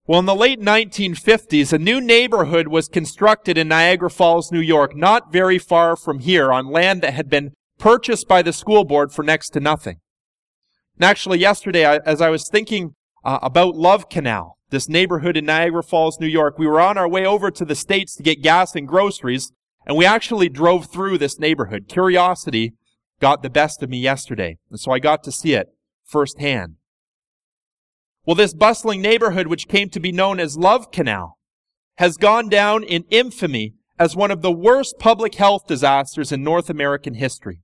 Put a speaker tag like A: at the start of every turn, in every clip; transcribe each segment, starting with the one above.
A: Well, in the late 1950s, a new neighborhood was constructed in Niagara Falls, New York, not very far from here, on land that had been purchased by the school board for next to nothing. And actually, yesterday, as I was thinking about Love Canal, this neighborhood in Niagara Falls, New York, we were on our way over to the States to get gas and groceries, and we actually drove through this neighborhood. Curiosity got the best of me yesterday, and so I got to see it firsthand. Well, this bustling neighborhood, which came to be known as Love Canal, has gone down in infamy as one of the worst public health disasters in North American history.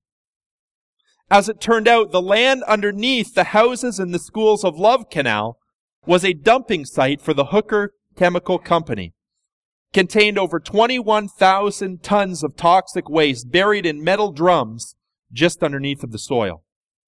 A: As it turned out, the land underneath the houses and the schools of Love Canal was a dumping site for the Hooker Chemical Company. Contained over 21,000 tons of toxic waste buried in metal drums just underneath of the soil.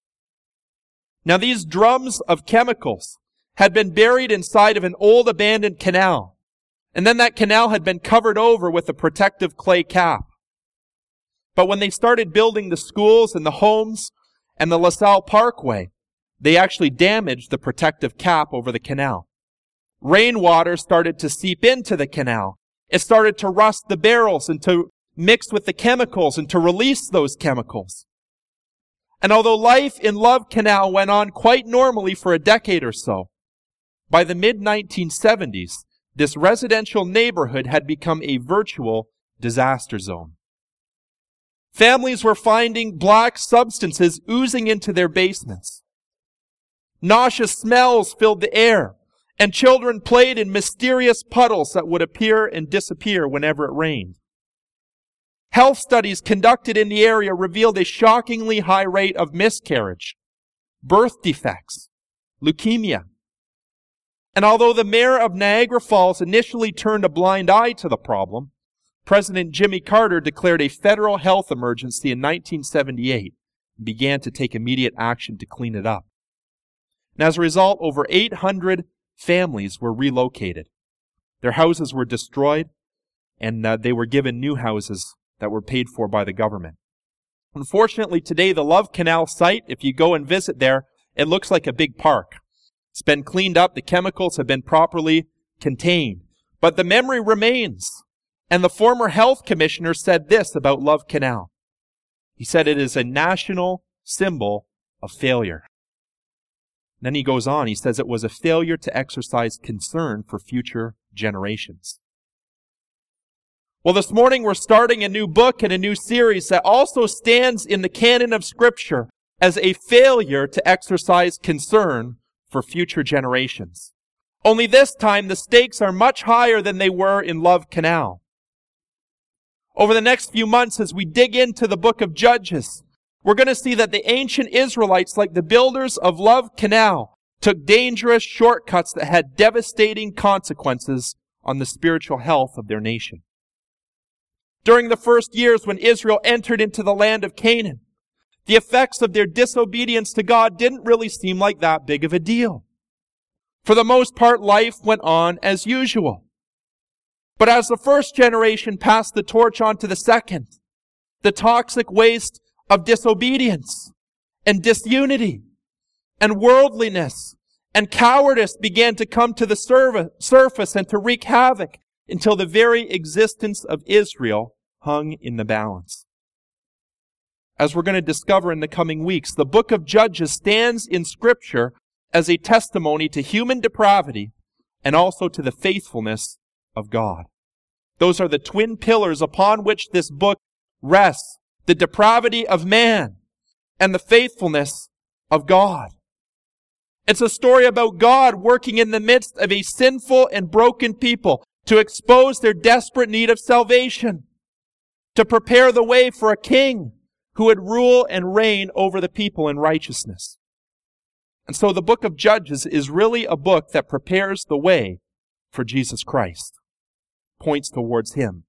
A: Now, these drums of chemicals had been buried inside of an old abandoned canal. And then that canal had been covered over with a protective clay cap. But when they started building the schools and the homes and the LaSalle Parkway, they actually damaged the protective cap over the canal. Rainwater started to seep into the canal. It started to rust the barrels and to mix with the chemicals and to release those chemicals. And although life in Love Canal went on quite normally for a decade or so, by the mid-1970s, this residential neighborhood had become a virtual disaster zone. Families were finding black substances oozing into their basements. Nauseous smells filled the air, and children played in mysterious puddles that would appear and disappear whenever it rained. Health studies conducted in the area revealed a shockingly high rate of miscarriage, birth defects, leukemia. And although the mayor of Niagara Falls initially turned a blind eye to the problem, President Jimmy Carter declared a federal health emergency in 1978 and began to take immediate action to clean it up. And as a result, over 800 families were relocated. Their houses were destroyed, and they were given new houses that were paid for by the government. Unfortunately, today, the Love Canal site, if you go and visit there, it looks like a big park. It's been cleaned up. The chemicals have been properly contained. But the memory remains. And the former health commissioner said this about Love Canal. He said it is a national symbol of failure. And then he goes on. He says it was a failure to exercise concern for future generations. Well, this morning we're starting a new book and a new series that also stands in the canon of Scripture as a failure to exercise concern for future generations. Only this time the stakes are much higher than they were in Love Canal. Over the next few months, as we dig into the book of Judges, we're going to see that the ancient Israelites, like the builders of Love Canal, took dangerous shortcuts that had devastating consequences on the spiritual health of their nation. During the first years when Israel entered into the land of Canaan, the effects of their disobedience to God didn't really seem like that big of a deal. For the most part, life went on as usual. But as the first generation passed the torch on to the second, the toxic waste of disobedience and disunity and worldliness and cowardice began to come to the surface and to wreak havoc until the very existence of Israel hung in the balance. As we're going to discover in the coming weeks, the book of Judges stands in Scripture as a testimony to human depravity and also to the faithfulness of God. Those are the twin pillars upon which this book rests: the depravity of man and the faithfulness of God. It's a story about God working in the midst of a sinful and broken people to expose their desperate need of salvation, to prepare the way for a king who would rule and reign over the people in righteousness. And so the book of Judges is really a book that prepares the way for Jesus Christ, points towards Him.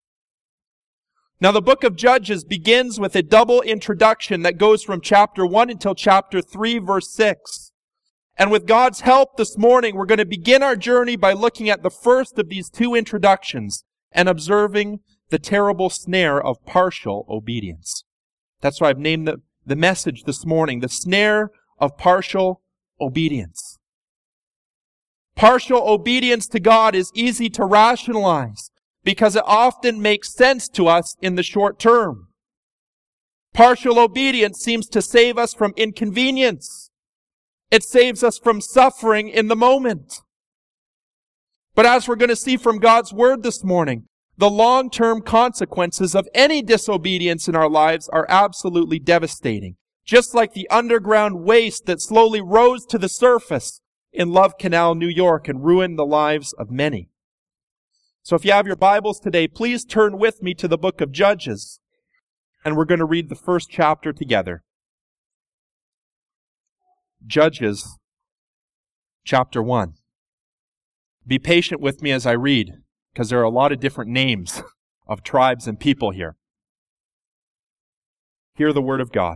A: Now the book of Judges begins with a double introduction that goes from chapter 1 until chapter 3, verse 6. And with God's help this morning, we're going to begin our journey by looking at the first of these two introductions and observing the terrible snare of partial obedience. That's why I've named the message this morning, the snare of partial obedience. Partial obedience to God is easy to rationalize because it often makes sense to us in the short term. Partial obedience seems to save us from inconvenience. It saves us from suffering in the moment. But as we're going to see from God's Word this morning, the long-term consequences of any disobedience in our lives are absolutely devastating. Just like the underground waste that slowly rose to the surface in Love Canal, New York, and ruined the lives of many. So if you have your Bibles today, please turn with me to the book of Judges, and we're going to read the first chapter together. Judges, chapter 1. Be patient with me as I read, because there are a lot of different names of tribes and people here. Hear the word of God.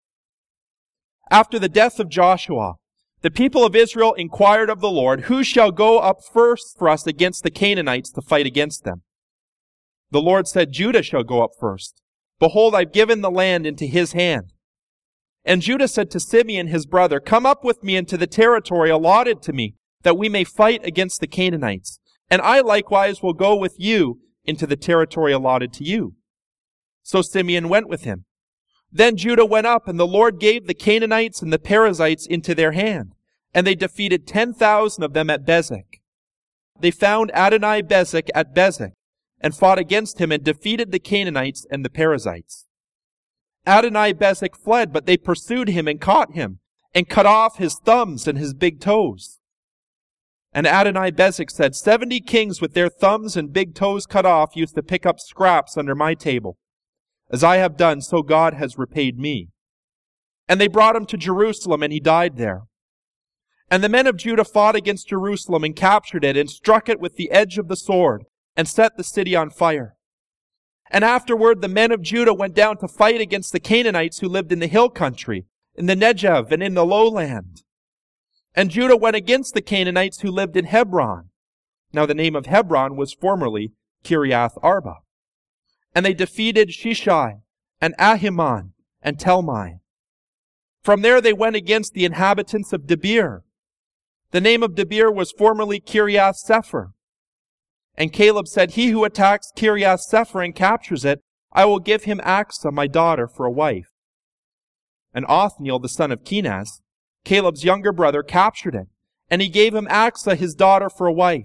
A: After the death of Joshua, the people of Israel inquired of the Lord, "Who shall go up first for us against the Canaanites to fight against them?" The Lord said, "Judah shall go up first. Behold, I've given the land into his hand." And Judah said to Simeon his brother, "Come up with me into the territory allotted to me, that we may fight against the Canaanites. And I likewise will go with you into the territory allotted to you." So Simeon went with him. Then Judah went up, and the Lord gave the Canaanites and the Perizzites into their hand, and they defeated 10,000 of them at Bezek. They found Adoni-Bezek at Bezek, and fought against him, and defeated the Canaanites and the Perizzites. Adoni-Bezek fled, but they pursued him and caught him, and cut off his thumbs and his big toes. And Adoni-Bezek said, 70 kings with their thumbs and big toes cut off used to pick up scraps under my table. As I have done, so God has repaid me. And they brought him to Jerusalem, and he died there. And the men of Judah fought against Jerusalem, and captured it, and struck it with the edge of the sword, and set the city on fire. And afterward the men of Judah went down to fight against the Canaanites who lived in the hill country, in the Negev, and in the lowland. And Judah went against the Canaanites who lived in Hebron. Now the name of Hebron was formerly Kiriath Arba. And they defeated Shishai, and Ahiman, and Telmai. From there they went against the inhabitants of Debir. The name of Debir was formerly Kiriath Sepher. And Caleb said, "He who attacks Kiriath Sepher and captures it, I will give him Achsah, my daughter, for a wife." And Othniel, the son of Kenaz, Caleb's younger brother, captured it, and he gave him Achsah, his daughter, for a wife.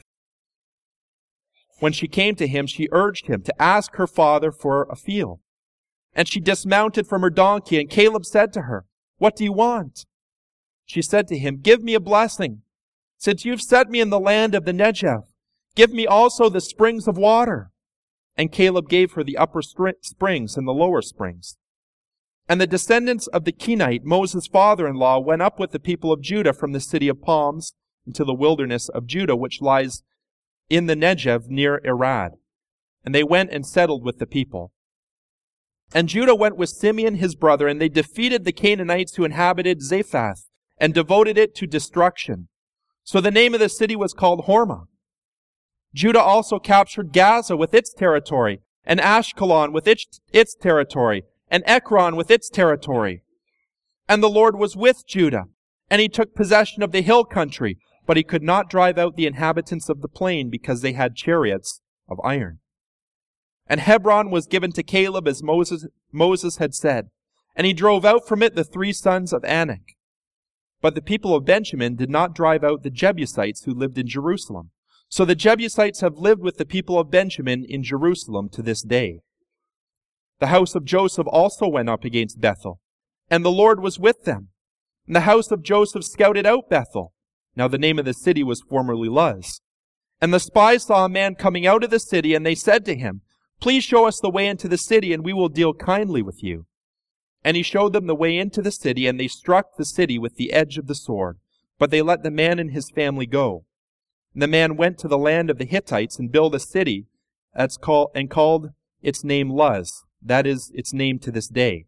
A: When she came to him, she urged him to ask her father for a field. And she dismounted from her donkey, and Caleb said to her, "What do you want?" She said to him, "Give me a blessing. Since you've set me in the land of the Negev, give me also the springs of water." And Caleb gave her the upper springs and the lower springs. And the descendants of the Kenite, Moses' father-in-law, went up with the people of Judah from the city of palms into the wilderness of Judah, which lies in the Negev near Arad. And they went and settled with the people. And Judah went with Simeon his brother, and they defeated the Canaanites who inhabited Zaphath, and devoted it to destruction. So the name of the city was called Hormah. Judah also captured Gaza with its territory, and Ashkelon with its territory, and Ekron with its territory. And the Lord was with Judah, and he took possession of the hill country, but he could not drive out the inhabitants of the plain, because they had chariots of iron. And Hebron was given to Caleb as Moses had said, and he drove out from it the 3 sons of Anak. But the people of Benjamin did not drive out the Jebusites who lived in Jerusalem. So the Jebusites have lived with the people of Benjamin in Jerusalem to this day. The house of Joseph also went up against Bethel, and the Lord was with them. And the house of Joseph scouted out Bethel. Now the name of the city was formerly Luz. And the spies saw a man coming out of the city, and they said to him, "Please show us the way into the city, and we will deal kindly with you." And he showed them the way into the city, and they struck the city with the edge of the sword. But they let the man and his family go. And the man went to the land of the Hittites and built a city and called its name Luz. That is its name to this day.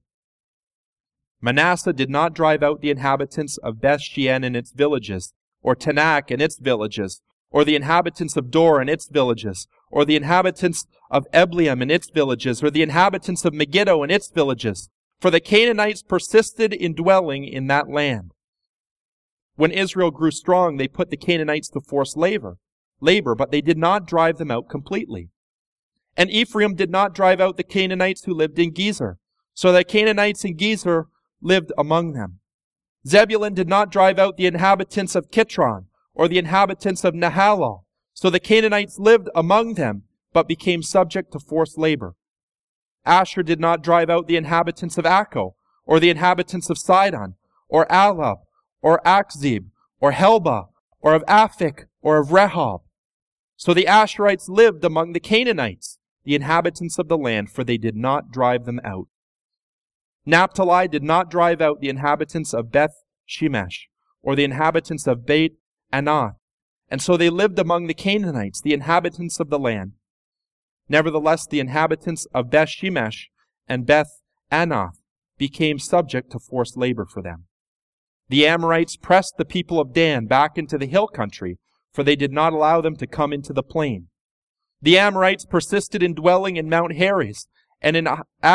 A: Manasseh did not drive out the inhabitants of Beth-shean and its villages, or Tanakh and its villages, or the inhabitants of Dor and its villages, or the inhabitants of Ebleam and its villages, or the inhabitants of Megiddo and its villages, for the Canaanites persisted in dwelling in that land. When Israel grew strong, they put the Canaanites to forced labor, but they did not drive them out completely. And Ephraim did not drive out the Canaanites who lived in Gezer, so the Canaanites in Gezer lived among them. Zebulun did not drive out the inhabitants of Kitron, or the inhabitants of Nahalal, so the Canaanites lived among them, but became subject to forced labor. Asher did not drive out the inhabitants of Akko, or the inhabitants of Sidon, or Alab, or Akzib, or Helba, or of Aphik, or of Rehob. So the Asherites lived among the Canaanites, the inhabitants of the land, for they did not drive them out. Naphtali did not drive out the inhabitants of Beth Shemesh, or the inhabitants of Beit Anath, and so they lived among the Canaanites, the inhabitants of the land. Nevertheless, the inhabitants of Beth Shemesh and Beth Anath became subject to forced labor for them. The Amorites pressed the people of Dan back into the hill country, for they did not allow them to come into the plain. The Amorites persisted in dwelling in Mount Heres, and in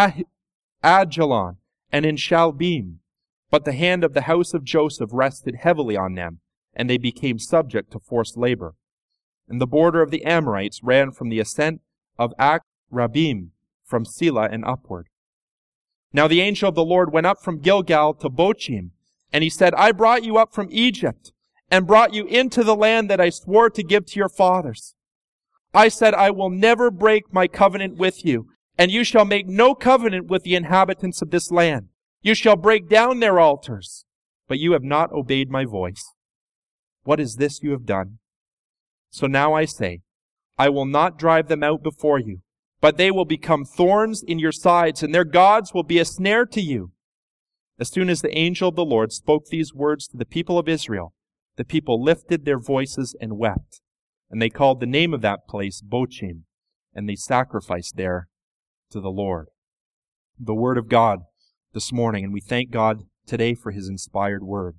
A: Ajalon, and in Shalbim. But the hand of the house of Joseph rested heavily on them, and they became subject to forced labor. And the border of the Amorites ran from the ascent of Akrabim, from Selah and upward. Now the angel of the Lord went up from Gilgal to Bochim, and he said, I brought you up from Egypt, and brought you into the land that I swore to give to your fathers. I said, I will never break my covenant with you, and you shall make no covenant with the inhabitants of this land. You shall break down their altars, but you have not obeyed my voice. What is this you have done? So now I say, I will not drive them out before you, but they will become thorns in your sides, and their gods will be a snare to you. As soon as the angel of the Lord spoke these words to the people of Israel, the people lifted their voices and wept. And they called the name of that place Bochim, and they sacrificed there to the Lord. The word of God this morning, and we thank God today for his inspired word.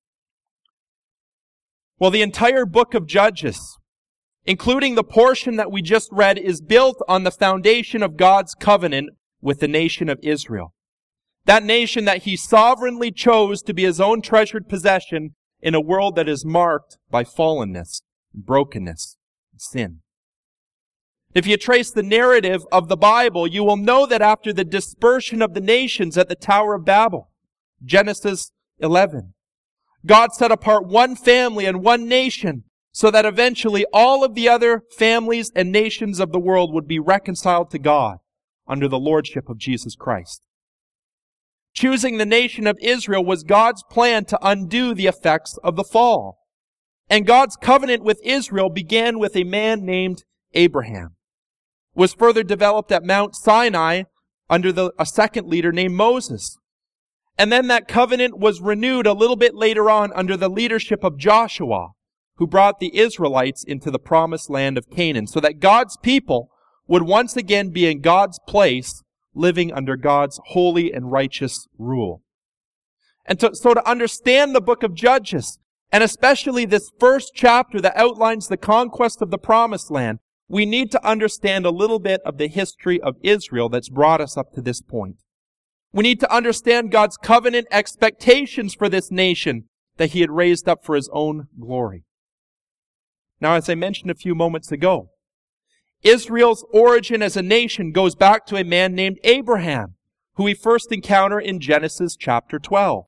A: Well, the entire book of Judges, including the portion that we just read, is built on the foundation of God's covenant with the nation of Israel. That nation that he sovereignly chose to be his own treasured possession in a world that is marked by fallenness, brokenness, and sin. If you trace the narrative of the Bible, you will know that after the dispersion of the nations at the Tower of Babel, Genesis 11, God set apart one family and one nation so that eventually all of the other families and nations of the world would be reconciled to God under the lordship of Jesus Christ. Choosing the nation of Israel was God's plan to undo the effects of the fall. And God's covenant with Israel began with a man named Abraham. It was further developed at Mount Sinai under a second leader named Moses. And then that covenant was renewed a little bit later on under the leadership of Joshua, who brought the Israelites into the promised land of Canaan, so that God's people would once again be in God's place, living under God's holy and righteous rule. And so to understand the book of Judges, and especially this first chapter that outlines the conquest of the promised land, we need to understand a little bit of the history of Israel that's brought us up to this point. We need to understand God's covenant expectations for this nation that he had raised up for his own glory. Now, as I mentioned a few moments ago, Israel's origin as a nation goes back to a man named Abraham, who we first encounter in Genesis chapter 12.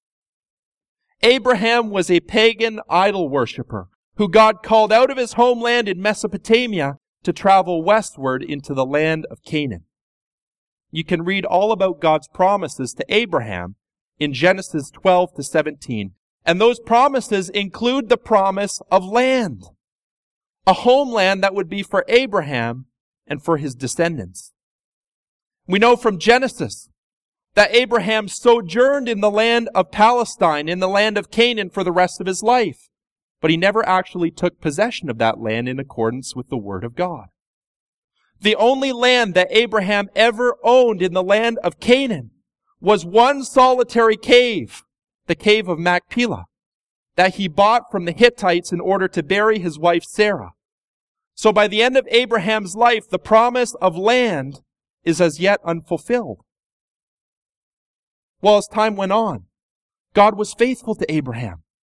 A: Abraham was a pagan idol worshiper who God called out of his homeland in Mesopotamia to travel westward into the land of Canaan. You can read all about God's promises to Abraham in Genesis 12 to 17, and those promises include the promise of land. A homeland that would be for Abraham and for his descendants. We know from Genesis that Abraham sojourned in the land of Palestine, in the land of Canaan, for the rest of his life. But he never actually took possession of that land in accordance with the Word of God. The only land that Abraham ever owned in the land of Canaan was one solitary cave, the cave of Machpelah, that he bought from the Hittites in order to bury his wife Sarah. So by the end of Abraham's life, the promise of land is as yet unfulfilled. Well, as time went on, God was faithful to Abraham.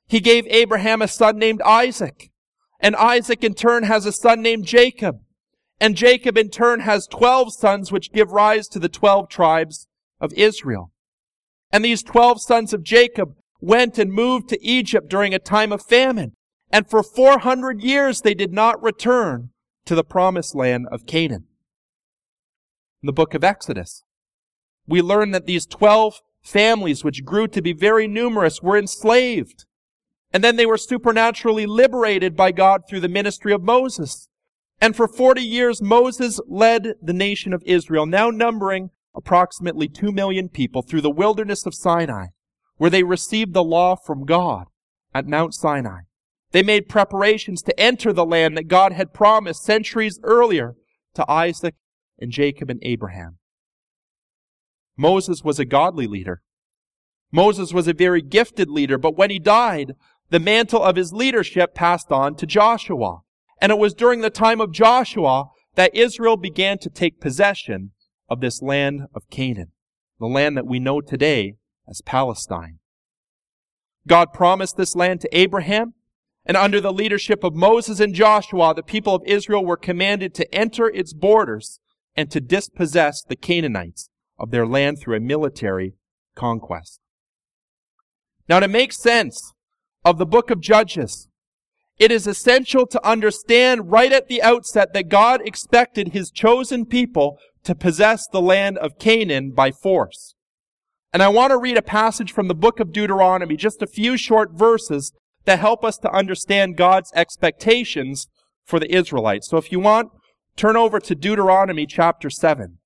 A: He gave Abraham a son named Isaac. And Isaac in turn has a son named Jacob. And Jacob in turn has 12 sons which give rise to the 12 tribes of Israel. And these 12 sons of Jacob went and moved to Egypt during a time of famine. And for 400 years they did not return to the promised land of Canaan. In the book of Exodus, we learn that these 12 families, which grew to be very numerous, were enslaved. And then they were supernaturally liberated by God through the ministry of Moses. And for 40 years, Moses led the nation of Israel, now numbering approximately 2 million people, through the wilderness of Sinai, where they received the law from God at Mount Sinai. They made preparations to enter the land that God had promised centuries earlier to Isaac and Jacob and Abraham. Moses was a godly leader. Moses was a very gifted leader, but when he died, the mantle of his leadership passed on to Joshua. And it was during the time of Joshua that Israel began to take possession of this land of Canaan, the land that we know today as Palestine. God promised this land to Abraham, and under the leadership of Moses and Joshua, the people of Israel were commanded to enter its borders and to dispossess the Canaanites of their land through a military conquest. Now, to make sense of the book of Judges, it is essential to understand right at the outset that God expected His chosen people to possess the land of Canaan by force. And I want to read a passage from the book of Deuteronomy, just a few short verses that help us to understand God's expectations for the Israelites. So if you want, turn over to Deuteronomy chapter 7.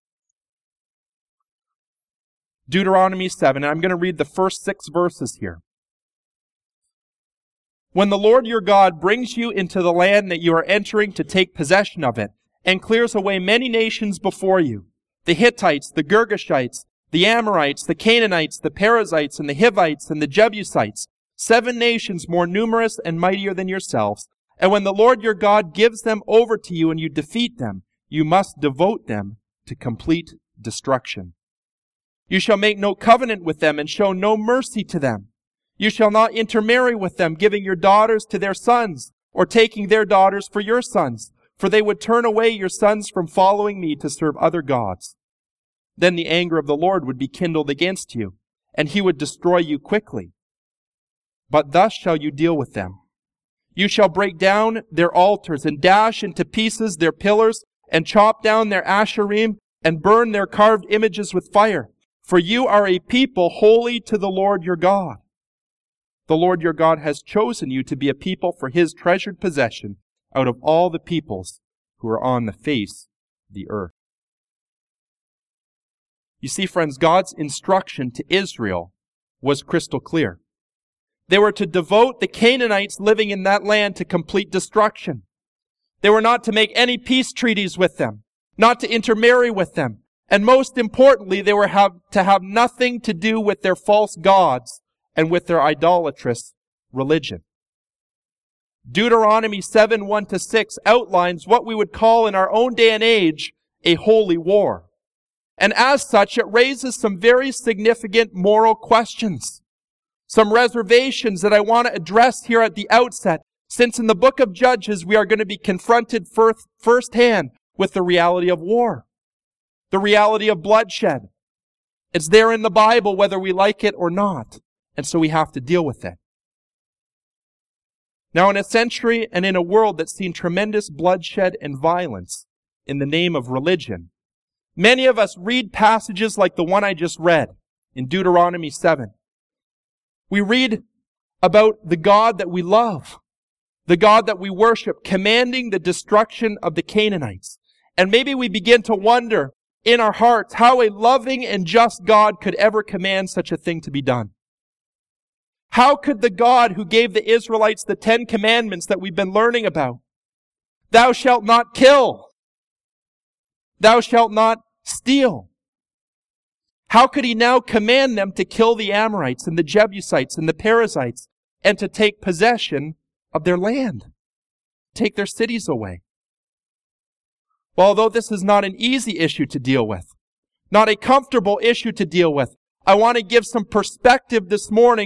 A: Deuteronomy 7, and I'm going to read the first 6 verses here. When the Lord your God brings you into the land that you are entering to take possession of it, and clears away many nations before you, the Hittites, the Girgashites, the Amorites, the Canaanites, the Perizzites, and the Hivites, and the Jebusites, 7 nations more numerous and mightier than yourselves, and when the Lord your God gives them over to you and you defeat them, you must devote them to complete destruction. You shall make no covenant with them and show no mercy to them. You shall not intermarry with them, giving your daughters to their sons, or taking their daughters for your sons, for they would turn away your sons from following me to serve other gods. Then the anger of the Lord would be kindled against you, and He would destroy you quickly. But thus shall you deal with them. You shall break down their altars, and dash into pieces their pillars, and chop down their asherim, and burn their carved images with fire. For you are a people holy to the Lord your God. The Lord your God has chosen you to be a people for His treasured possession out of all the peoples who are on the face of the earth. You see, friends, God's instruction to Israel was crystal clear. They were to devote the Canaanites living in that land to complete destruction. They were not to make any peace treaties with them, not to intermarry with them, and most importantly, they were to have nothing to do with their false gods and with their idolatrous religion. Deuteronomy 7, 1-6 outlines what we would call in our own day and age a holy war. And as such, it raises some very significant moral questions, some reservations that I want to address here at the outset, since in the book of Judges we are going to be confronted firsthand with the reality of war, the reality of bloodshed. It's there in the Bible whether we like it or not, and so we have to deal with it. Now, in a century and in a world that's seen tremendous bloodshed and violence in the name of religion, many of us read passages like the one I just read in Deuteronomy 7. We read about the God that we love, the God that we worship, commanding the destruction of the Canaanites. And maybe we begin to wonder in our hearts how a loving and just God could ever command such a thing to be done. How could the God who gave the Israelites the 10 commandments that we've been learning about, thou shalt not kill, thou shalt not steal, how could He now command them to kill the Amorites and the Jebusites and the Perizzites and to take possession of their land, take their cities away? Well, although this is not an easy issue to deal with, not a comfortable issue to deal with, I want to give some perspective this morning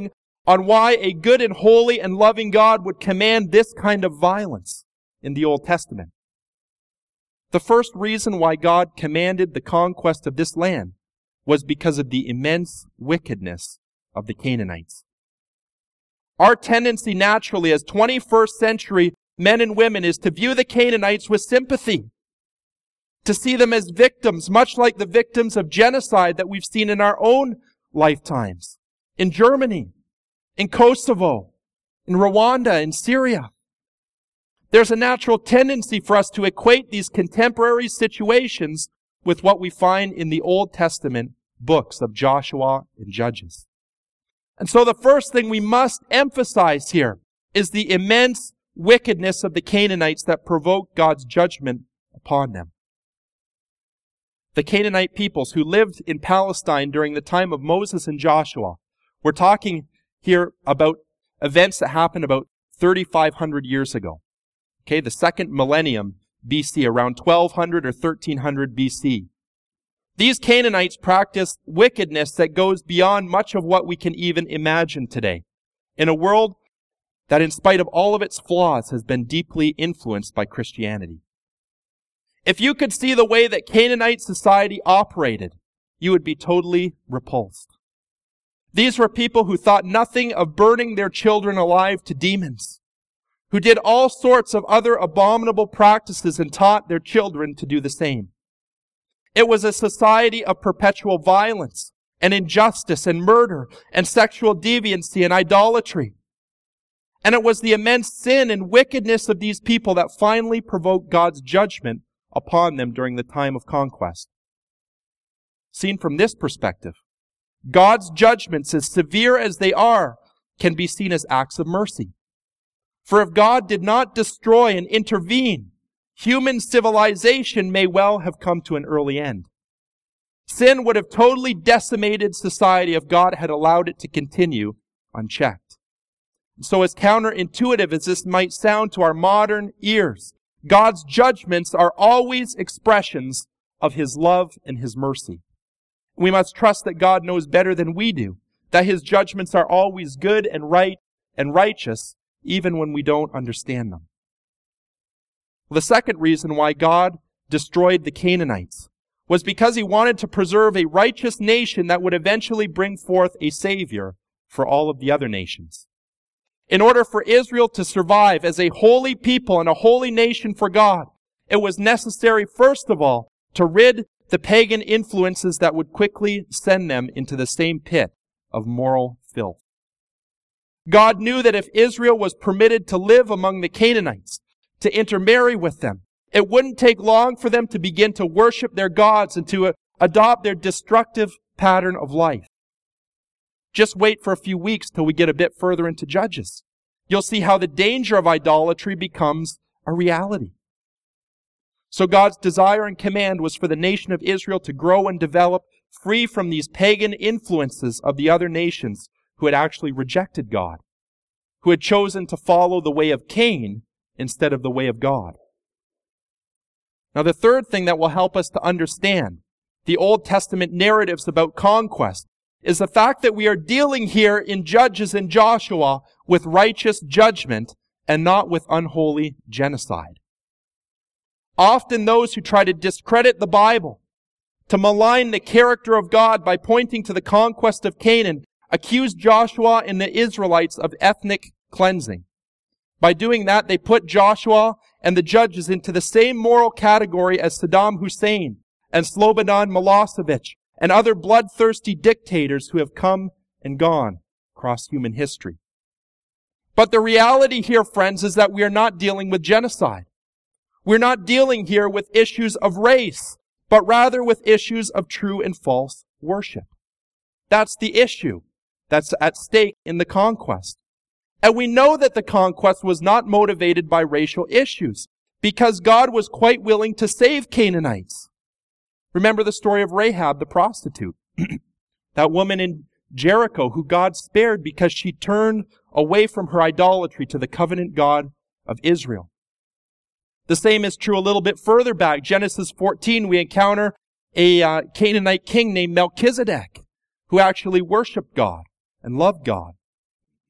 A: on why a good and holy and loving God would command this kind of violence in the Old Testament. The first reason why God commanded the conquest of this land was because of the immense wickedness of the Canaanites. Our tendency naturally as 21st century men and women is to view the Canaanites with sympathy, to see them as victims, much like the victims of genocide that we've seen in our own lifetimes, in Germany, in Kosovo, in Rwanda, in Syria. There's a natural tendency for us to equate these contemporary situations with what we find in the Old Testament books of Joshua and Judges. And so the first thing we must emphasize here is the immense wickedness of the Canaanites that provoked God's judgment upon them. The Canaanite peoples who lived in Palestine during the time of Moses and Joshua. We're talking here about events that happened about 3,500 years ago. Okay, the second millennium BC, around 1200 or 1300 BC. These Canaanites practiced wickedness that goes beyond much of what we can even imagine today, in a world that, in spite of all of its flaws, has been deeply influenced by Christianity. If you could see the way that Canaanite society operated, you would be totally repulsed. These were people who thought nothing of burning their children alive to demons, who did all sorts of other abominable practices and taught their children to do the same. It was a society of perpetual violence and injustice and murder and sexual deviancy and idolatry. And it was the immense sin and wickedness of these people that finally provoked God's judgment upon them during the time of conquest. Seen from this perspective, God's judgments, as severe as they are, can be seen as acts of mercy. For if God did not destroy and intervene, human civilization may well have come to an early end. Sin would have totally decimated society if God had allowed it to continue unchecked. So as counterintuitive as this might sound to our modern ears, God's judgments are always expressions of His love and His mercy. We must trust that God knows better than we do, that His judgments are always good and right and righteous, even when we don't understand them. The second reason why God destroyed the Canaanites was because He wanted to preserve a righteous nation that would eventually bring forth a Savior for all of the other nations. In order for Israel to survive as a holy people and a holy nation for God, it was necessary, first of all, to rid the pagan influences that would quickly send them into the same pit of moral filth. God knew that if Israel was permitted to live among the Canaanites, to intermarry with them, it wouldn't take long for them to begin to worship their gods and to adopt their destructive pattern of life. Just wait for a few weeks till we get a bit further into Judges. You'll see how the danger of idolatry becomes a reality. So God's desire and command was for the nation of Israel to grow and develop free from these pagan influences of the other nations who had actually rejected God, who had chosen to follow the way of Cain instead of the way of God. Now, the third thing that will help us to understand the Old Testament narratives about conquest is the fact that we are dealing here in Judges and Joshua with righteous judgment and not with unholy genocide. Often those who try to discredit the Bible, to malign the character of God by pointing to the conquest of Canaan, accuse Joshua and the Israelites of ethnic cleansing. By doing that, they put Joshua and the judges into the same moral category as Saddam Hussein and Slobodan Milosevic and other bloodthirsty dictators who have come and gone across human history. But the reality here, friends, is that we are not dealing with genocide. We're not dealing here with issues of race, but rather with issues of true and false worship. That's the issue that's at stake in the conquest. And we know that the conquest was not motivated by racial issues, because God was quite willing to save Canaanites. Remember the story of Rahab the prostitute, that woman in Jericho who God spared because she turned away from her idolatry to the covenant God of Israel. The same is true a little bit further back. Genesis 14, we encounter a Canaanite king named Melchizedek who actually worshiped God and loved God.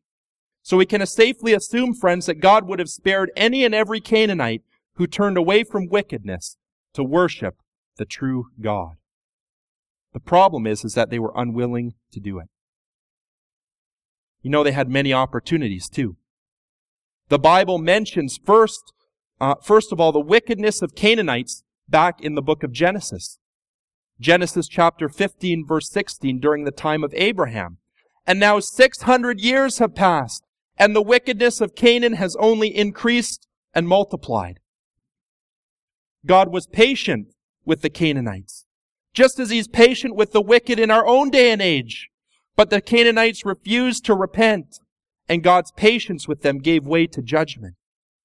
A: So we can safely assume, friends, that God would have spared any and every Canaanite who turned away from wickedness to worship the true God. The problem is that they were unwilling to do it. You know, they had many opportunities too. The Bible mentions first of all, the wickedness of Canaanites back in the book of Genesis. Genesis chapter 15, verse 16, during the time of Abraham. And now 600 years have passed, and the wickedness of Canaan has only increased and multiplied. God was patient with the Canaanites, just as He's patient with the wicked in our own day and age. But the Canaanites refused to repent, and God's patience with them gave way to judgment.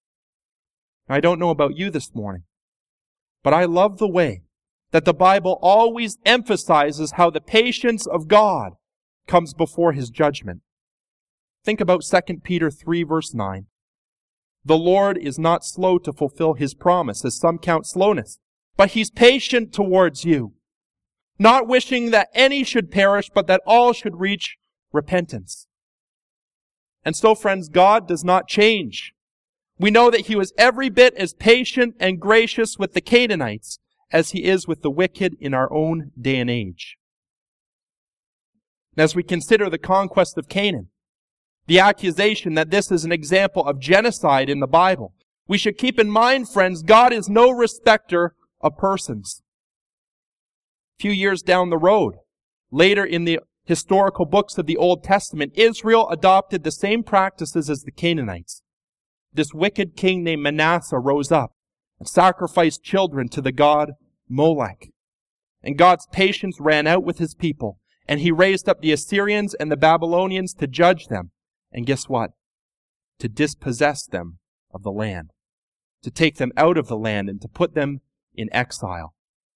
A: I don't know about you this morning, but I love the way that the Bible always emphasizes how the patience of God comes before His judgment. Think about 2 Peter 3, verse 9. The Lord is not slow to fulfill His promise, as some count slowness, but He's patient towards you, not wishing that any should perish, but that all should reach repentance. And so, friends, God does not change. We know that He was every bit as patient and gracious with the Canaanites as He is with the wicked in our own day and age. And as we consider the conquest of Canaan, the accusation that this is an example of genocide in the Bible, we should keep in mind, friends, God is no respecter of persons. A few years down the road, later in the historical books of the Old Testament, Israel adopted the same practices as the Canaanites. This wicked king named Manasseh rose up and sacrificed children to the god Molech. And God's patience ran out with His people, and He raised up the Assyrians and the Babylonians to judge them. And guess what? To dispossess them of the land, to take them out of the land and to put them in exile.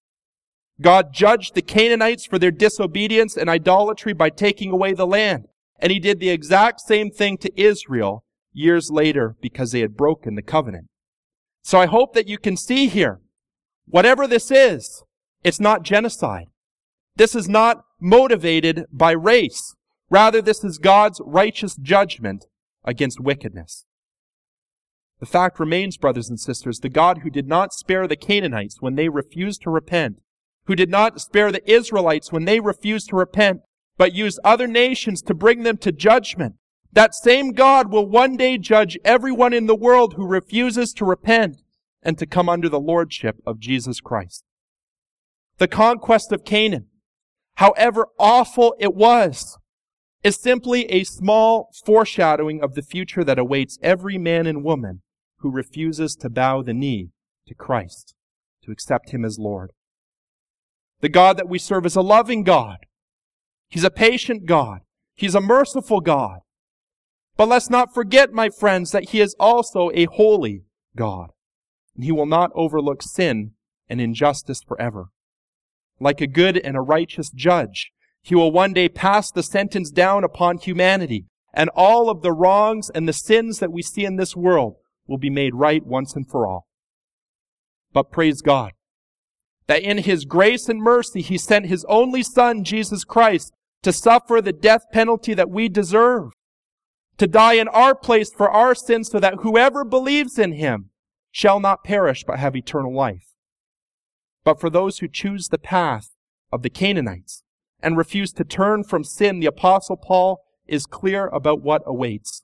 A: God judged the Canaanites for their disobedience and idolatry by taking away the land. And He did the exact same thing to Israel years later because they had broken the covenant. So I hope that you can see here, whatever this is, it's not genocide. This is not motivated by race. Rather, this is God's righteous judgment against wickedness. The fact remains, brothers and sisters, the God who did not spare the Canaanites when they refused to repent, who did not spare the Israelites when they refused to repent, but used other nations to bring them to judgment, that same God will one day judge everyone in the world who refuses to repent and to come under the lordship of Jesus Christ. The conquest of Canaan, however awful it was, is simply a small foreshadowing of the future that awaits every man and woman who refuses to bow the knee to Christ, to accept Him as Lord. The God that we serve is a loving God. He's a patient God. He's a merciful God. But let's not forget, my friends, that He is also a holy God. And He will not overlook sin and injustice forever. Like a good and a righteous judge, He will one day pass the sentence down upon humanity, and all of the wrongs and the sins that we see in this world will be made right once and for all. But praise God, that in His grace and mercy He sent His only Son, Jesus Christ, to suffer the death penalty that we deserve, to die in our place for our sins, so that whoever believes in Him shall not perish but have eternal life. But for those who choose the path of the Canaanites and refuse to turn from sin, the Apostle Paul is clear about what awaits.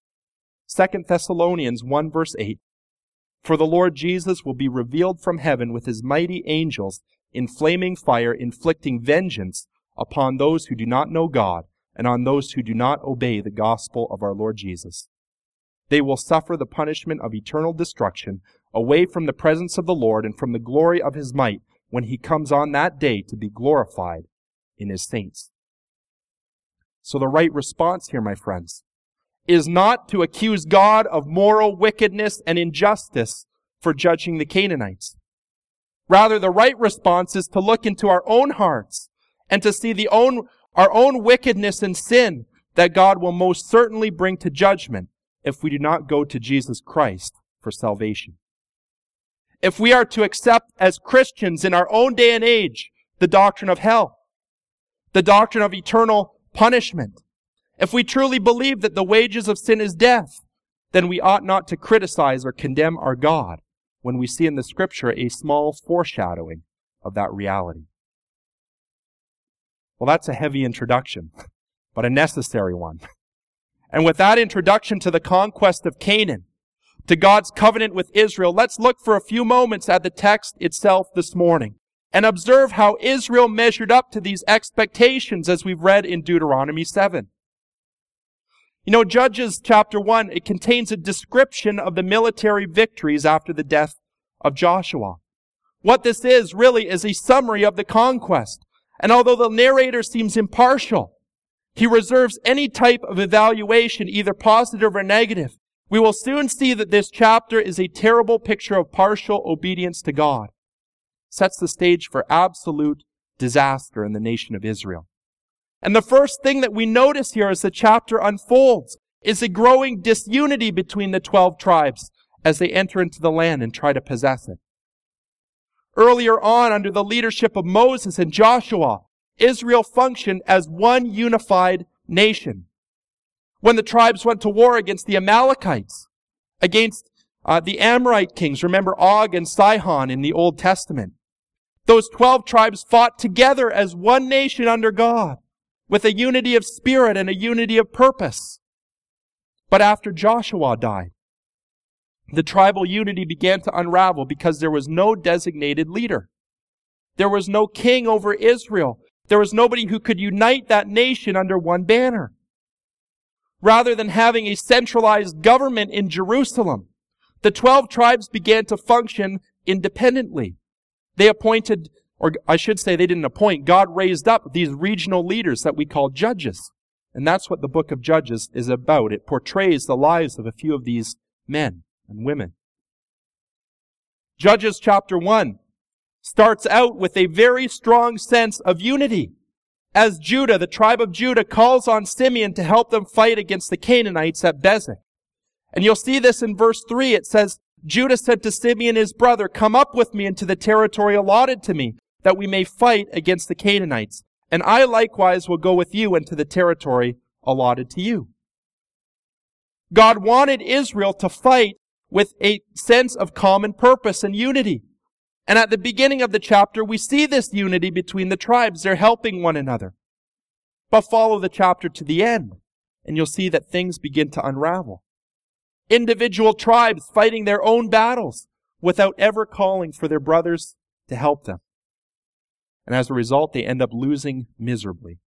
A: 2 Thessalonians 1 verse 8. For the Lord Jesus will be revealed from heaven with His mighty angels in flaming fire, inflicting vengeance upon those who do not know God and on those who do not obey the gospel of our Lord Jesus. They will suffer the punishment of eternal destruction away from the presence of the Lord and from the glory of His might when He comes on that day to be glorified in His saints. So the right response here, my friends, is not to accuse God of moral wickedness and injustice for judging the Canaanites. Rather, the right response is to look into our own hearts and to see our own wickedness and sin that God will most certainly bring to judgment if we do not go to Jesus Christ for salvation. If we are to accept as Christians in our own day and age the doctrine of hell, the doctrine of eternal punishment, If we truly believe that the wages of sin is death, then we ought not to criticize or condemn our God when we see in the Scripture a small foreshadowing of that reality. Well, that's a heavy introduction, but a necessary one. And with that introduction to the conquest of Canaan, to God's covenant with Israel, let's look for a few moments at the text itself this morning and observe how Israel measured up to these expectations as we've read in Deuteronomy 7. You know, Judges chapter 1, it contains a description of the military victories after the death of Joshua. What this is really is a summary of the conquest. And although the narrator seems impartial, he reserves any type of evaluation, either positive or negative. We will soon see that this chapter is a terrible picture of partial obedience to God. It sets the stage for absolute disaster in the nation of Israel. And the first thing that we notice here as the chapter unfolds is a growing disunity between the 12 tribes as they enter into the land and try to possess it. Earlier on, under the leadership of Moses and Joshua, Israel functioned as one unified nation. When the tribes went to war against the Amalekites, against the Amorite kings, remember Og and Sihon in the Old Testament, those 12 tribes fought together as one nation under God, with a unity of spirit and a unity of purpose. But after Joshua died, the tribal unity began to unravel because there was no designated leader. There was no king over Israel. There was nobody who could unite that nation under one banner. Rather than having a centralized government in Jerusalem, the 12 tribes began to function independently. They appointed, or I should say they didn't appoint, God raised up these regional leaders that we call judges. And that's what the book of Judges is about. It portrays the lives of a few of these men and women. Judges chapter 1 starts out with a very strong sense of unity. As Judah, the tribe of Judah, calls on Simeon to help them fight against the Canaanites at Bezek. And you'll see this in verse 3. It says, Judah said to Simeon his brother, "Come up with me into the territory allotted to me, that we may fight against the Canaanites. And I likewise will go with you into the territory allotted to you." God wanted Israel to fight with a sense of common purpose and unity. And at the beginning of the chapter, we see this unity between the tribes. They're helping one another. But follow the chapter to the end, and you'll see that things begin to unravel. Individual tribes fighting their own battles without ever calling for their brothers to help them. And as a result, they end up losing miserably.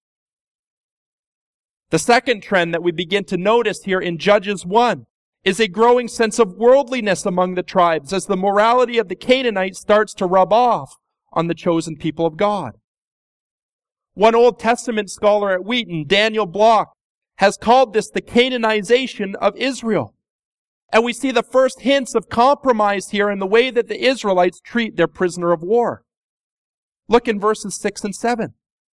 A: The second trend that we begin to notice here in Judges 1 is a growing sense of worldliness among the tribes as the morality of the Canaanites starts to rub off on the chosen people of God. One Old Testament scholar at Wheaton, Daniel Block, has called this the Canaanization of Israel. And we see the first hints of compromise here in the way that the Israelites treat their prisoner of war. Look in verses 6 and 7.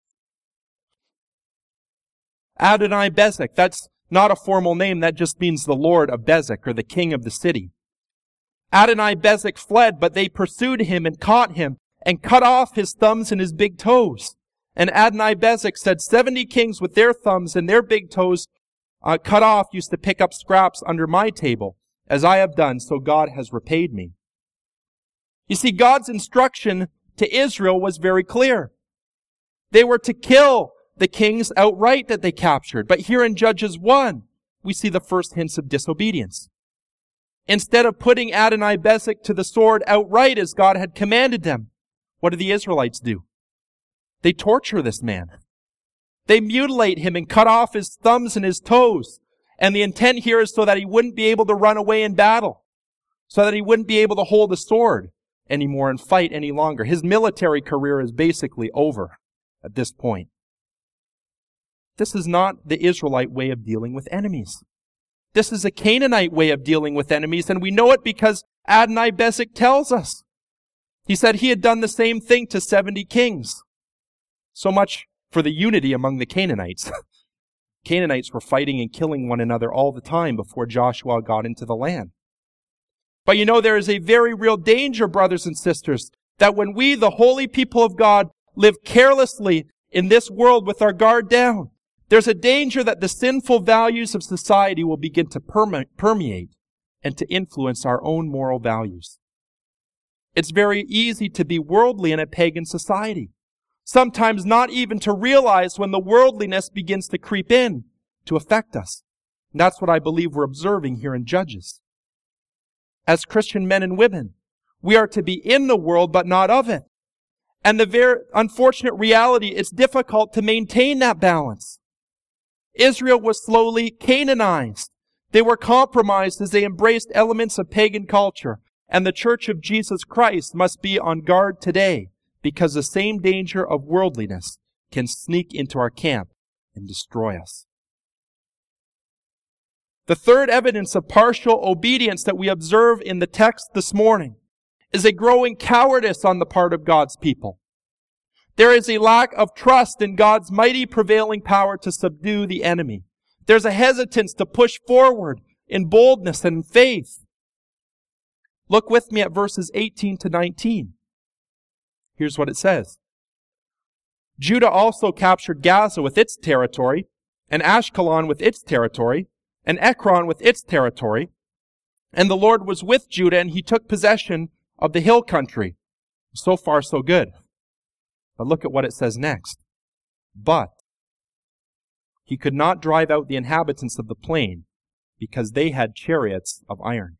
A: Adonai Bezek, that's not a formal name, that just means the Lord of Bezek, or the king of the city. Adonai Bezek fled, but they pursued him and caught him and cut off his thumbs and his big toes. And Adonai Bezek said, 70 kings with their thumbs and their big toes cut off used to pick up scraps under my table. As I have done, so God has repaid me. You see, God's instruction to Israel was very clear. They were to kill the kings outright that they captured. But here in Judges 1, we see the first hints of disobedience. Instead of putting Adonai Bezek to the sword outright as God had commanded them, what do the Israelites do? They torture this man. They mutilate him and cut off his thumbs and his toes. And the intent here is so that he wouldn't be able to run away in battle, so that he wouldn't be able to hold a sword anymore and fight any longer. His military career is basically over at this point. This is not the Israelite way of dealing with enemies. This is a Canaanite way of dealing with enemies, and we know it because Adonai Bezek tells us. He said he had done the same thing to 70 kings. So much for the unity among the Canaanites. Canaanites were fighting and killing one another all the time before Joshua got into the land. But you know, there is a very real danger, brothers and sisters, that when we, the holy people of God, live carelessly in this world with our guard down, There's a danger that the sinful values of society will begin to permeate and to influence our own moral values. It's very easy to be worldly in a pagan society, sometimes not even to realize when the worldliness begins to creep in to affect us. And that's what I believe we're observing here in Judges. As Christian men and women, we are to be in the world but not of it. And the very unfortunate reality, it's difficult to maintain that balance. Israel was slowly Canaanized. They were compromised as they embraced elements of pagan culture. And the Church of Jesus Christ must be on guard today, because the same danger of worldliness can sneak into our camp and destroy us. The third evidence of partial obedience that we observe in the text this morning is a growing cowardice on the part of God's people. There is a lack of trust in God's mighty prevailing power to subdue the enemy. There's a hesitance to push forward in boldness and in faith. Look with me at verses 18 to 19. Here's what it says. Judah also captured Gaza with its territory, and Ashkelon with its territory, and Ekron with its territory. And the Lord was with Judah, and he took possession of the hill country. So far, so good. But look at what it says next. But he could not drive out the inhabitants of the plain, because they had chariots of iron.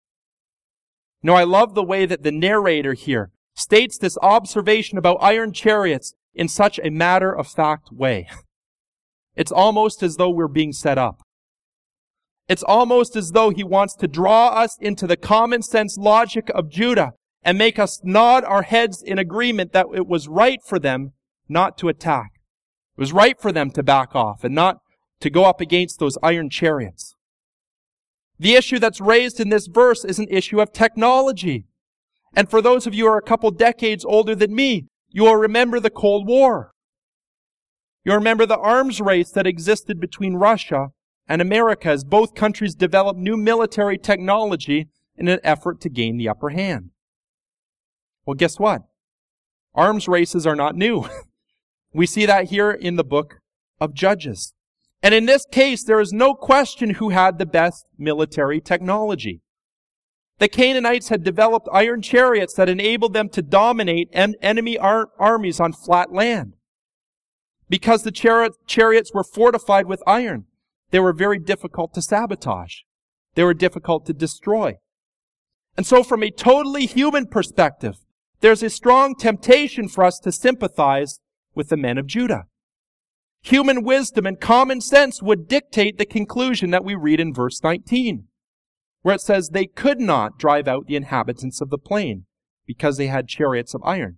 A: Now, I love the way that the narrator here states this observation about iron chariots in such a matter-of-fact way. It's almost as though we're being set up. It's almost as though he wants to draw us into the common sense logic of Judah and make us nod our heads in agreement that it was right for them not to attack. It was right for them to back off and not to go up against those iron chariots. The issue that's raised in this verse is an issue of technology. And for those of you who are a couple decades older than me, you will remember the Cold War. You'll remember the arms race that existed between Russia and America as both countries developed new military technology in an effort to gain the upper hand. Well, guess what? Arms races are not new. We see that here in the book of Judges. And in this case, there is no question who had the best military technology. The Canaanites had developed iron chariots that enabled them to dominate enemy armies on flat land. Because the chariots were fortified with iron, they were very difficult to sabotage. They were difficult to destroy. And so from a totally human perspective, there's a strong temptation for us to sympathize with the men of Judah. Human wisdom and common sense would dictate the conclusion that we read in verse 19, where it says they could not drive out the inhabitants of the plain because they had chariots of iron.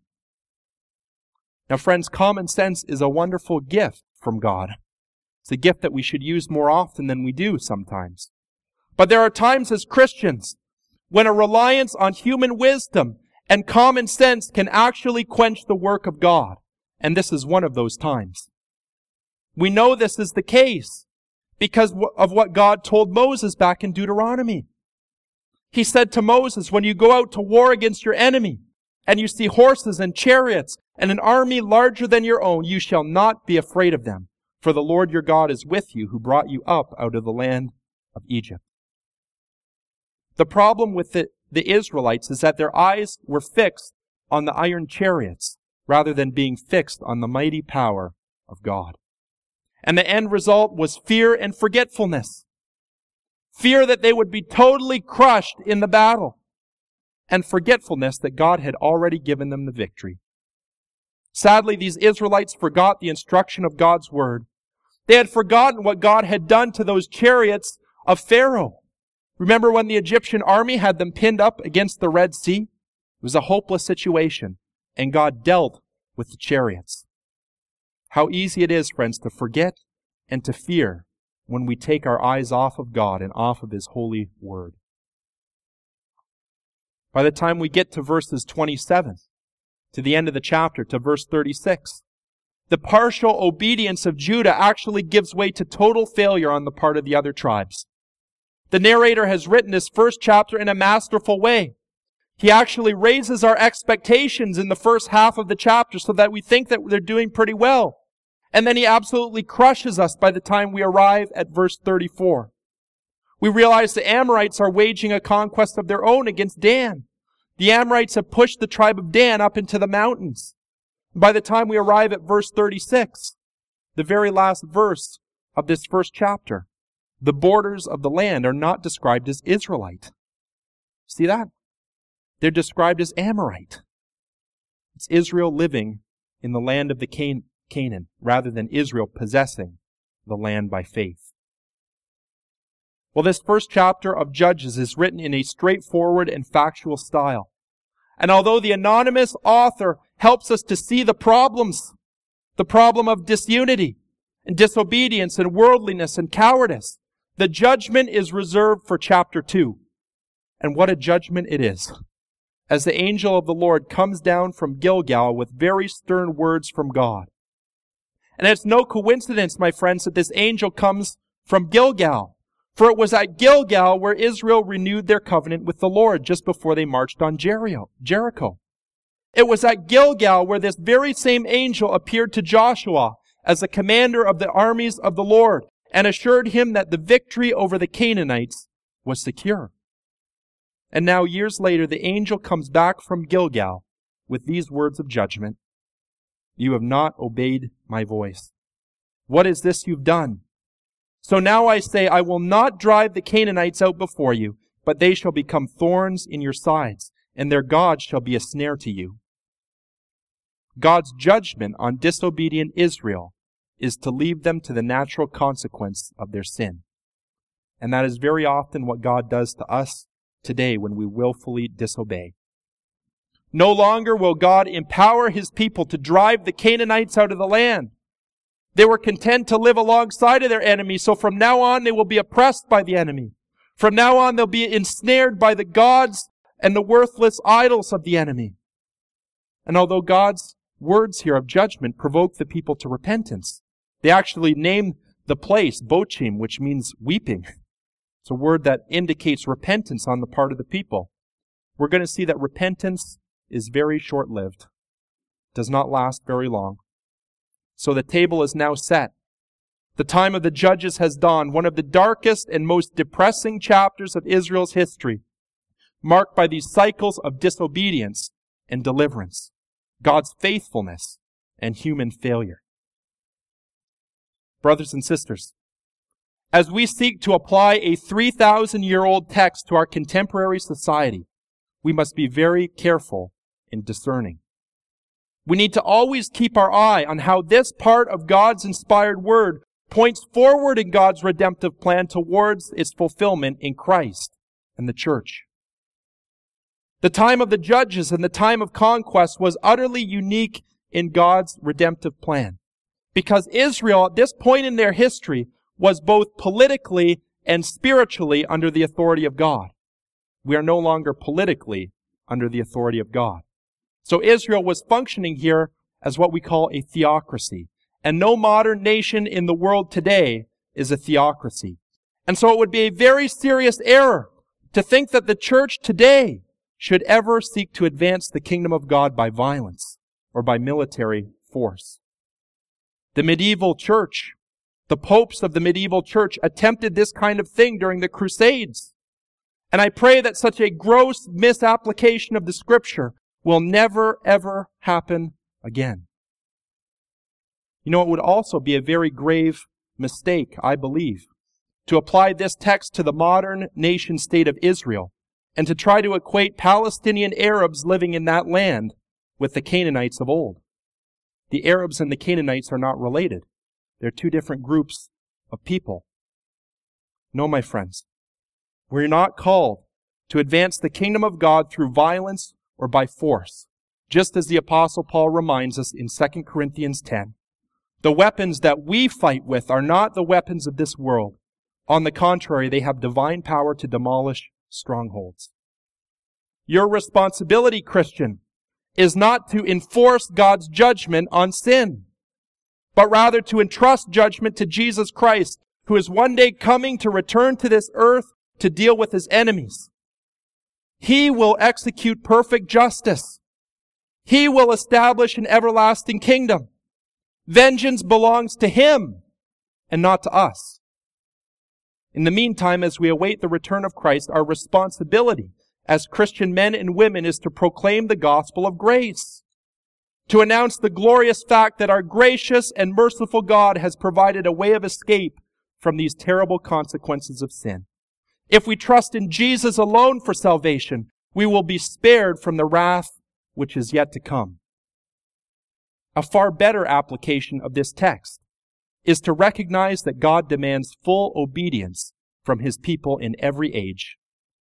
A: Now, friends, common sense is a wonderful gift from God. It's a gift that we should use more often than we do sometimes. But there are times as Christians when a reliance on human wisdom and common sense can actually quench the work of God. And this is one of those times. We know this is the case because of what God told Moses back in Deuteronomy. He said to Moses, when you go out to war against your enemy and you see horses and chariots and an army larger than your own, you shall not be afraid of them. For the Lord your God is with you, who brought you up out of the land of Egypt. The problem with the Israelites is that their eyes were fixed on the iron chariots rather than being fixed on the mighty power of God. And the end result was fear and forgetfulness. Fear that they would be totally crushed in the battle. And forgetfulness that God had already given them the victory. Sadly, these Israelites forgot the instruction of God's word. They had forgotten what God had done to those chariots of Pharaoh. Remember when the Egyptian army had them pinned up against the Red Sea? It was a hopeless situation, and God dealt with the chariots. How easy it is, friends, to forget and to fear when we take our eyes off of God and off of His holy word. By the time we get to verses 27, to the end of the chapter, to verse 36, the partial obedience of Judah actually gives way to total failure on the part of the other tribes. The narrator has written this first chapter in a masterful way. He actually raises our expectations in the first half of the chapter so that we think that they're doing pretty well. And then he absolutely crushes us by the time we arrive at verse 34. We realize the Amorites are waging a conquest of their own against Dan. The Amorites have pushed the tribe of Dan up into the mountains. By the time we arrive at verse 36, the very last verse of this first chapter, the borders of the land are not described as Israelite. See that? They're described as Amorite. It's Israel living in the land of the Canaan, rather than Israel possessing the land by faith. Well, this first chapter of Judges is written in a straightforward and factual style. And although the anonymous author helps us to see the problems, the problem of disunity and disobedience and worldliness and cowardice, the judgment is reserved for chapter 2. And what a judgment it is, as the angel of the Lord comes down from Gilgal with very stern words from God. And it's no coincidence, my friends, that this angel comes from Gilgal. For it was at Gilgal where Israel renewed their covenant with the Lord just before they marched on Jericho. It was at Gilgal where this very same angel appeared to Joshua as the commander of the armies of the Lord and assured him that the victory over the Canaanites was secure. And now, years later, the angel comes back from Gilgal with these words of judgment. You have not obeyed my voice. What is this you've done? So now I say, I will not drive the Canaanites out before you, but they shall become thorns in your sides, and their God shall be a snare to you. God's judgment on disobedient Israel is to leave them to the natural consequence of their sin. And that is very often what God does to us today when we willfully disobey. No longer will God empower His people to drive the Canaanites out of the land. They were content to live alongside of their enemy, so from now on they will be oppressed by the enemy. From now on they'll be ensnared by the gods and the worthless idols of the enemy. And although God's words here of judgment provoke the people to repentance, they actually name the place Bochim, which means weeping. It's a word that indicates repentance on the part of the people. We're going to see that repentance is very short-lived, does not last very long. So the table is now set. The time of the judges has dawned, one of the darkest and most depressing chapters of Israel's history, marked by these cycles of disobedience and deliverance, God's faithfulness and human failure. Brothers and sisters, as we seek to apply a 3,000-year-old text to our contemporary society, we must be very careful and discerning. We need to always keep our eye on how this part of God's inspired word points forward in God's redemptive plan towards its fulfillment in Christ and the church. The time of the judges and the time of conquest was utterly unique in God's redemptive plan, because Israel at this point in their history was both politically and spiritually under the authority of God. We are no longer politically under the authority of God. So Israel was functioning here as what we call a theocracy. And no modern nation in the world today is a theocracy. And so it would be a very serious error to think that the church today should ever seek to advance the kingdom of God by violence or by military force. The medieval church, the popes of the medieval church attempted this kind of thing during the Crusades. And I pray that such a gross misapplication of the Scripture will never, ever happen again. You know, it would also be a very grave mistake, I believe, to apply this text to the modern nation state of Israel and to try to equate Palestinian Arabs living in that land with the Canaanites of old. The Arabs and the Canaanites are not related. They're two different groups of people. No, my friends, we're not called to advance the kingdom of God through violence or by force, just as the Apostle Paul reminds us in 2 Corinthians 10. The weapons that we fight with are not the weapons of this world. On the contrary, they have divine power to demolish strongholds. Your responsibility, Christian, is not to enforce God's judgment on sin, but rather to entrust judgment to Jesus Christ, who is one day coming to return to this earth to deal with His enemies. He will execute perfect justice. He will establish an everlasting kingdom. Vengeance belongs to Him and not to us. In the meantime, as we await the return of Christ, our responsibility as Christian men and women is to proclaim the gospel of grace, to announce the glorious fact that our gracious and merciful God has provided a way of escape from these terrible consequences of sin. If we trust in Jesus alone for salvation, we will be spared from the wrath which is yet to come. A far better application of this text is to recognize that God demands full obedience from His people in every age.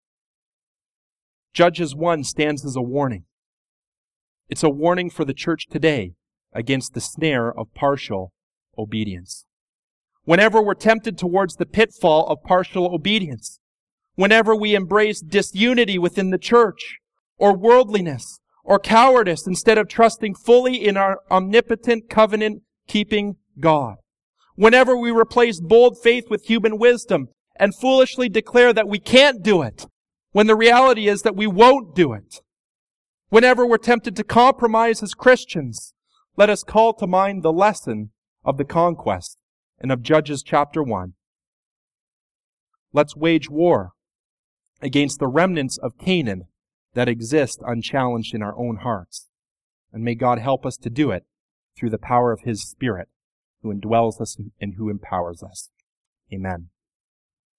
A: Judges 1 stands as a warning. It's a warning for the church today against the snare of partial obedience. Whenever we're tempted towards the pitfall of partial obedience, whenever we embrace disunity within the church, or worldliness, or cowardice instead of trusting fully in our omnipotent covenant-keeping God, whenever we replace bold faith with human wisdom and foolishly declare that we can't do it, when the reality is that we won't do it, whenever we're tempted to compromise as Christians, let us call to mind the lesson of the conquest and of Judges chapter 1. Let's wage war against the remnants of Canaan that exist unchallenged in our own hearts. And may God help us to do it through the power of His Spirit, who indwells us and who empowers us. Amen.